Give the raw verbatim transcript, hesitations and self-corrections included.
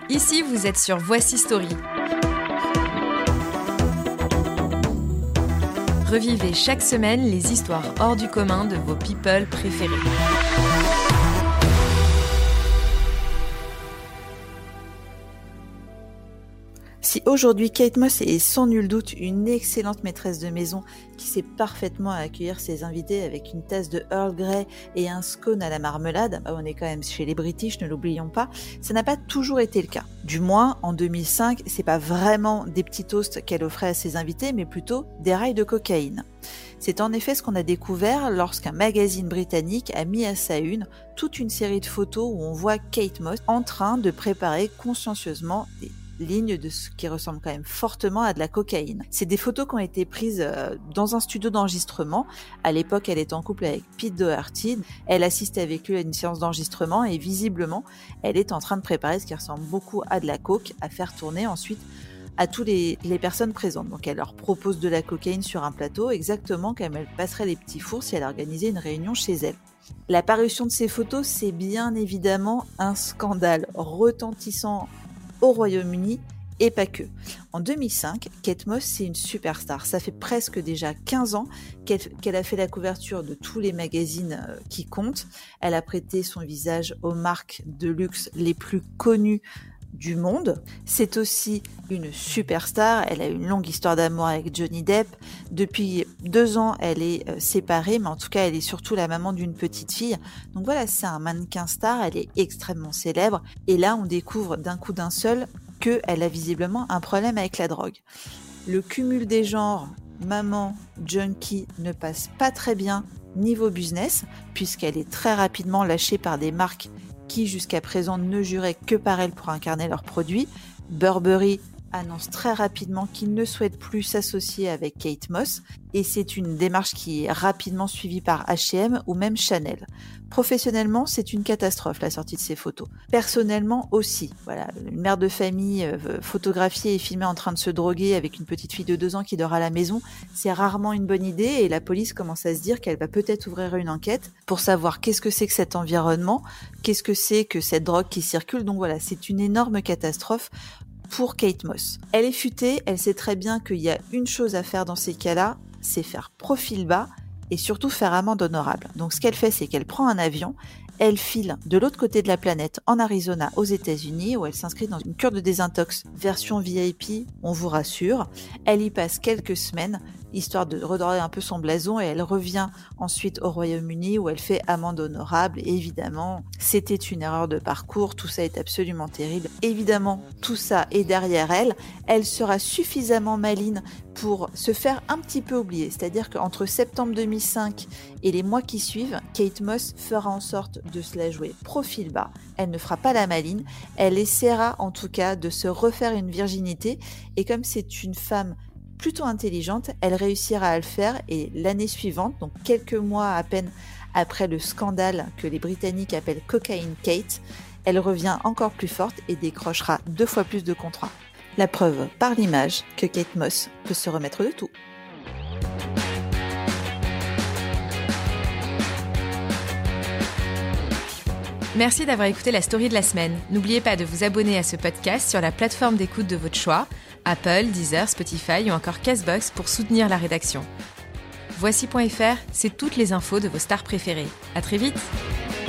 Ici, vous êtes sur Voici Story. Revivez chaque semaine les histoires hors du commun de vos people préférés. Si aujourd'hui Kate Moss est sans nul doute une excellente maîtresse de maison qui sait parfaitement accueillir ses invités avec une tasse de Earl Grey et un scone à la marmelade, on est quand même chez les British, ne l'oublions pas, ça n'a pas toujours été le cas. Du moins, en deux mille cinq, c'est pas vraiment des petits toasts qu'elle offrait à ses invités, mais plutôt des rails de cocaïne. C'est en effet ce qu'on a découvert lorsqu'un magazine britannique a mis à sa une toute une série de photos où on voit Kate Moss en train de préparer consciencieusement des ligne de ce qui ressemble quand même fortement à de la cocaïne. C'est des photos qui ont été prises dans un studio d'enregistrement. À l'époque, elle était en couple avec Pete Doherty. Elle assiste avec lui à une séance d'enregistrement et visiblement, elle est en train de préparer ce qui ressemble beaucoup à de la coke à faire tourner ensuite à tous les, les personnes présentes. Donc elle leur propose de la cocaïne sur un plateau, exactement comme elle passerait les petits fours si elle organisait une réunion chez elle. La parution de ces photos, c'est bien évidemment un scandale retentissant au Royaume-Uni et pas que. En deux mille cinq, Kate Moss, c'est une superstar. Ça fait presque déjà quinze ans qu'elle, qu'elle a fait la couverture de tous les magazines euh, qui comptent. Elle a prêté son visage aux marques de luxe les plus connues du monde. C'est aussi une superstar. Elle a une longue histoire d'amour avec Johnny Depp. Depuis deux ans, elle est euh, séparée, mais en tout cas, elle est surtout la maman d'une petite fille. Donc voilà, c'est un mannequin star. Elle est extrêmement célèbre. Et là, on découvre d'un coup d'un seul qu'elle a visiblement un problème avec la drogue. Le cumul des genres maman, junkie ne passe pas très bien niveau business, puisqu'elle est très rapidement lâchée par des marques qui jusqu'à présent ne juraient que par elle pour incarner leurs produits. Burberry annonce très rapidement qu'il ne souhaite plus s'associer avec Kate Moss et c'est une démarche qui est rapidement suivie par H et M ou même Chanel. Professionnellement, c'est une catastrophe la sortie de ces photos. Personnellement aussi, voilà, une mère de famille euh, photographiée et filmée en train de se droguer avec une petite fille de deux ans qui dort à la maison, c'est rarement une bonne idée et la police commence à se dire qu'elle va peut-être ouvrir une enquête pour savoir qu'est-ce que c'est que cet environnement, qu'est-ce que c'est que cette drogue qui circule. Donc voilà, c'est une énorme catastrophe pour Kate Moss. Elle est futée, elle sait très bien qu'il y a une chose à faire dans ces cas-là, c'est faire profil bas et surtout faire amende honorable. Donc ce qu'elle fait, c'est qu'elle prend un avion, elle file de l'autre côté de la planète, en Arizona, aux États-Unis, où elle s'inscrit dans une cure de désintox version V I P, on vous rassure. Elle y passe quelques semaines, histoire de redorer un peu son blason, et elle revient ensuite au Royaume-Uni, où elle fait amende honorable. Et évidemment, c'était une erreur de parcours, tout ça est absolument terrible. Évidemment, tout ça est derrière elle. Elle sera suffisamment maligne pour se faire un petit peu oublier. C'est-à-dire qu'entre septembre deux mille cinq et les mois qui suivent, Kate Moss fera en sorte de se la jouer profil bas. Elle ne fera pas la maligne. Elle essaiera en tout cas de se refaire une virginité. Et comme c'est une femme plutôt intelligente, elle réussira à le faire. Et l'année suivante, donc quelques mois à peine après le scandale que les Britanniques appellent Cocaine Kate, elle revient encore plus forte et décrochera deux fois plus de contrats. La preuve par l'image que Kate Moss peut se remettre de tout. Merci d'avoir écouté la story de la semaine. N'oubliez pas de vous abonner à ce podcast sur la plateforme d'écoute de votre choix, Apple, Deezer, Spotify ou encore Castbox pour soutenir la rédaction. Voici point F R, c'est toutes les infos de vos stars préférées. À très vite!